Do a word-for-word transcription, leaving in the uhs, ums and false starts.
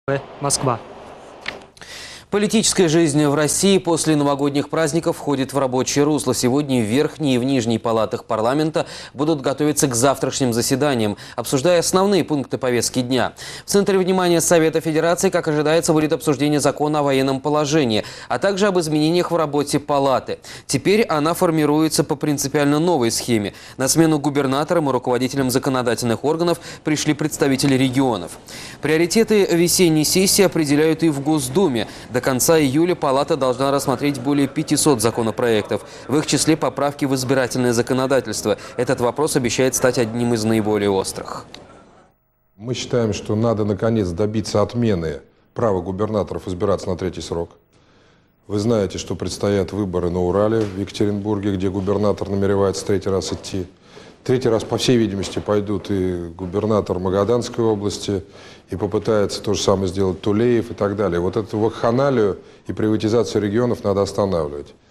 Москва. Политическая жизнь в России после новогодних праздников входит в рабочее русло. Сегодня в Верхней и в Нижней палатах парламента будут готовиться к завтрашним заседаниям, обсуждая основные пункты повестки дня. В центре внимания Совета Федерации, как ожидается, будет обсуждение закона о военном положении, а также об изменениях в работе палаты. Теперь она формируется по принципиально новой схеме. На смену губернаторам и руководителям законодательных органов пришли представители регионов. Приоритеты весенней сессии определяют и в Госдуме. До конца июля палата должна рассмотреть более пятисот законопроектов. В их числе поправки в избирательное законодательство. Этот вопрос обещает стать одним из наиболее острых. Мы считаем, что надо наконец добиться отмены права губернаторов избираться на третий срок. Вы знаете, что предстоят выборы на Урале, в Екатеринбурге, где губернатор намеревается третий раз идти. Третий раз, по всей видимости, пойдут и губернатор Магаданской области, и попытается то же самое сделать Тулеев и так далее. Вот эту вакханалию и приватизацию регионов надо останавливать.